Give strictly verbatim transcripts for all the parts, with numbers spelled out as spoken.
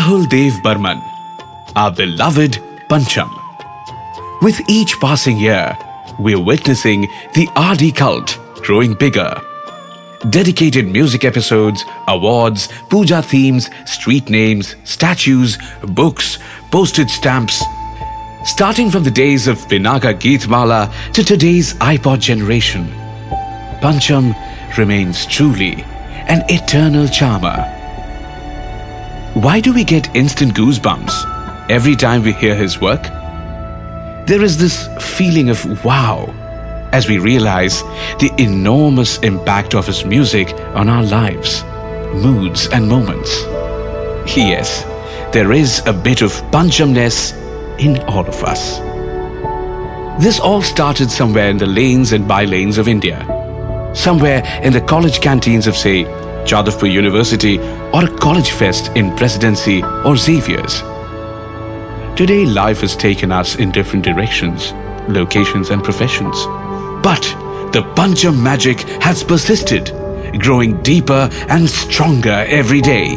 Rahul Dev Burman, our beloved Pancham. With each passing year, we're witnessing the R D cult growing bigger. Dedicated music episodes, awards, puja themes, street names, statues, books, postage stamps. Starting from the days of Pinaga Geetmala to today's iPod generation, Pancham remains truly an eternal charmer. Why do we get instant goosebumps every time we hear his work? There is this feeling of wow as we realize the enormous impact of his music on our lives, moods and moments. Yes, there is a bit of Panchamness in all of us. This all started somewhere in the lanes and by-lanes of India. Somewhere in the college canteens of, say, Jadavpur University or a college fest in Presidency or Xavier's. Today, life has taken us in different directions, locations and professions. But the Pancham magic has persisted, growing deeper and stronger every day.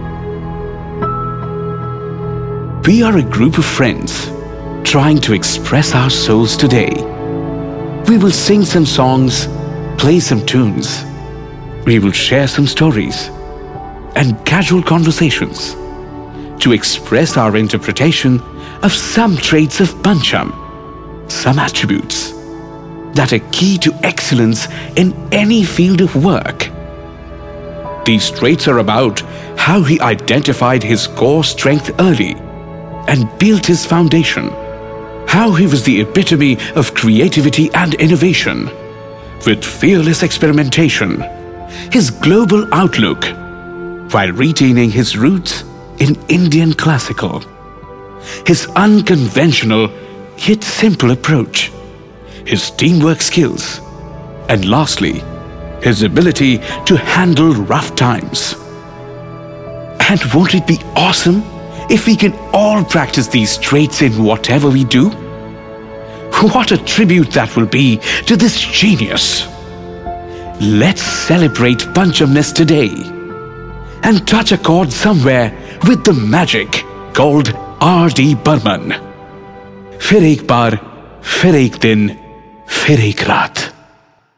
We are a group of friends trying to express our souls today. We will sing some songs, play some tunes. We will share some stories and casual conversations to express our interpretation of some traits of Pancham, some attributes that are key to excellence in any field of work. These traits are about how he identified his core strength early and built his foundation, how he was the epitome of creativity and innovation, with fearless experimentation, his global outlook, while retaining his roots in Indian classical, his unconventional yet simple approach, his teamwork skills, and lastly, his ability to handle rough times. And won't it be awesome if we can all practice these traits in whatever we do? What a tribute that will be to this genius. Let's celebrate Panchamness today and touch a chord somewhere with the magic called R D Burman. फिर एक बार, फिर एक दिन, फिर एक रात.